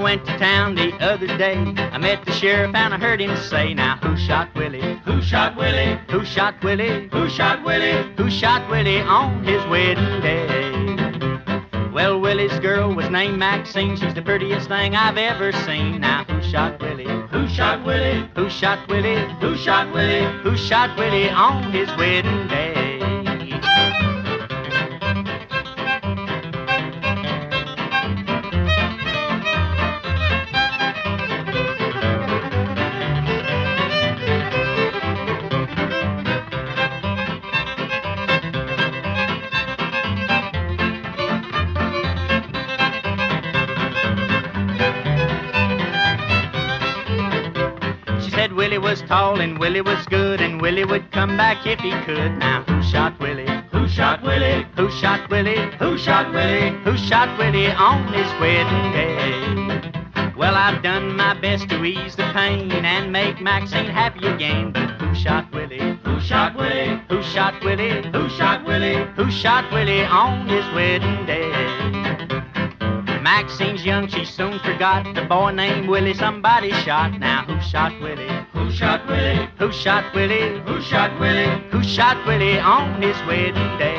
went to town the other day. I met the sheriff and I heard him say, now who shot Willie? Who shot Willie? Who shot Willie? Who shot Willie? Who shot Willie on his wedding day? Well, Willie's girl was named Maxine. She's the prettiest thing I've ever seen. Now who shot Willie? Who shot Willie? Who shot Willie? Who shot Willie? Who shot Willie on his wedding day? Willie was tall and Willie was good, and Willie would come back if he could. Now who shot Willie? Who shot Willie? Who shot Willie? Who shot Willie? Who shot Willie on his wedding day? Well, I've done my best to ease the pain and make Maxine happy again. But who shot Willie? Who shot Willie? Who shot Willie? Who shot Willie? Who shot Willie on his wedding day? Maxine's young, she soon forgot the boy named Willie somebody shot. Now who shot Willie? Who shot Willie? Who shot Willie? Who shot Willie? Who shot Willie on his wedding day?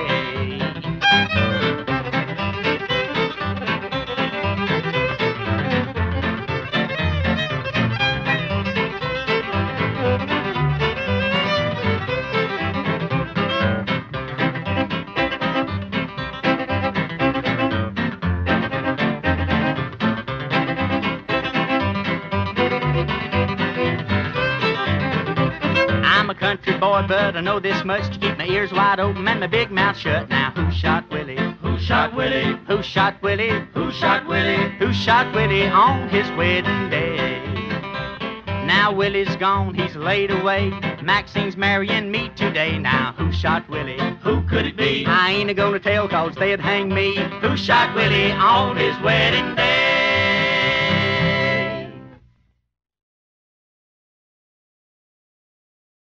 I'm a country boy, but I know this much to keep my ears wide open and my big mouth shut. Now who shot Willie? Who shot Willie? Who shot Willie? Who shot Willie? Who shot Willie on his wedding day? Now Willie's gone, he's laid away. Maxine's marrying me today. Now who shot Willie? Who could it be? I ain't a gonna tell, cause they'd hang me. Who shot Willie on his wedding day?